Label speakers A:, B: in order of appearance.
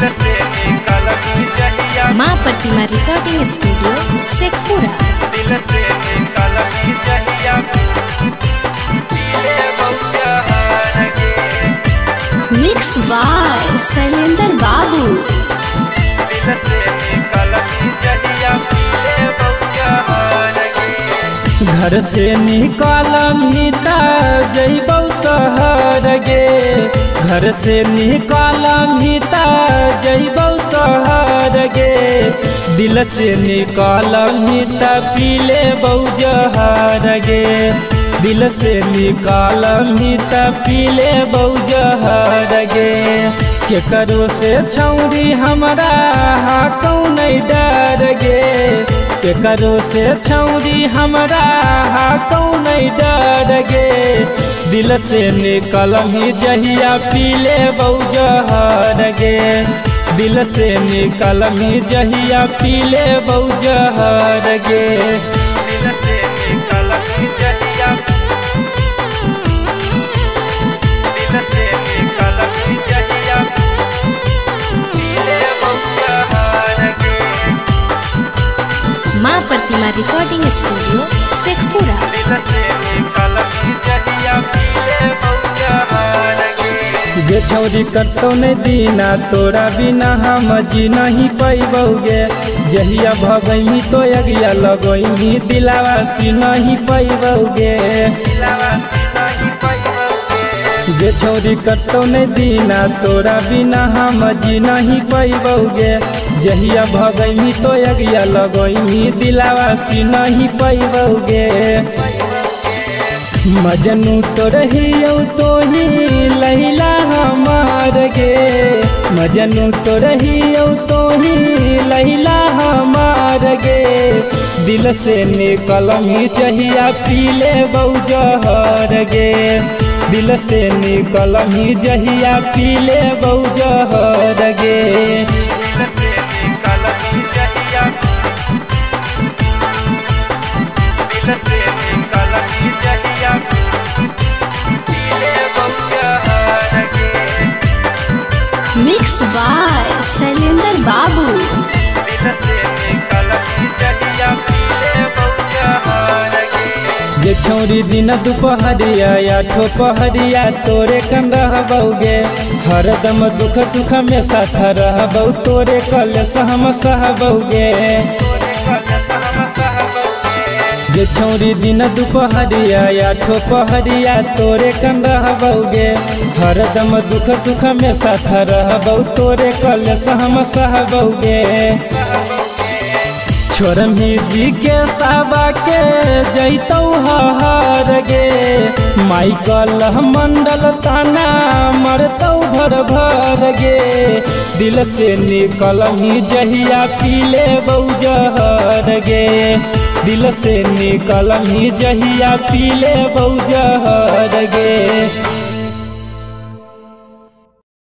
A: माँ Pratima recording studio Sheikhpura. Mix by Shailendra Babu.
B: घर से निकालमी ता जइबौ शहर गे, घर से निकालमी ता जइबौ शहर गे, दिल से निकालमी ता पी लेबौ जहर गे, दिल से निकालमी ता पी लेबौ जहर गे। केकरो से छौरी हमरा हाकौ नहीं डर गे, केकरो से छौरी हमरा हाकौ नहीं डर गे, दिल से निकलमी जहिया पी लेबौ जहर गे, दिल से निकलमी जहिया पी लेबौ जहर गे। दिल से निकलमी जहिया, दिल से निकलमी जहिया पी लेबौ जहर गे।
A: माँ प्रतिमा रिकॉर्डिंग स्टूडियो शेखपुरा।
B: गे छौरी कतौ नहीं दीना तोरा बिना हम जी नहीं पैबौगे, जहिया भगैमी तो अगिया लगैमी दिलावासी नहीं पैबौगे। गे छौरी कतौ नहीं दीना तोरा बिना हम जी नहीं पैबौगे, जहिया भगैमी तो अगिया लगैमी दिलावासी नहीं पैबौगे। मजनू तो रहियौ तो ही लैला हमार गे, मजनू तो रहियौ तो ही लैला हमार गे, दिल से निकलमी जहिया पी लेबौ जहर गे, दिल से निकलमी जहिया पी लेबौ जहर गे। दिल से निकलमी जहिया, दिल से निकलमी जहिया पी लेबौ जहर गे।
A: मिक्स बाय शैलेंद्र बाबू।
B: दिल से निकलमी जहिया पी लेबौ जहर गे। गे छौरी दिन दुपहरिया या ठोपहरिया तोरे कन रहबौगे, हरदम दुख सुख में साथ रहबौ तोरे कलेस हम सहबौगे। गे छौरी दिन दुपहरिया या ठोपहरिया तोरे कन रहबौगे, हरदम दुख सुख में साथ रहबौ तोरे कलेस हम सहबौगे। छोरमी जी के साबा के जैतौ हर गे, माइकल मंडल ताना मरतौ भर भर गे, दिल से निकलमी जहिया पी लेबौ जहर गे, दिल से निकलमी जहिया पी लेबौ जहर गे।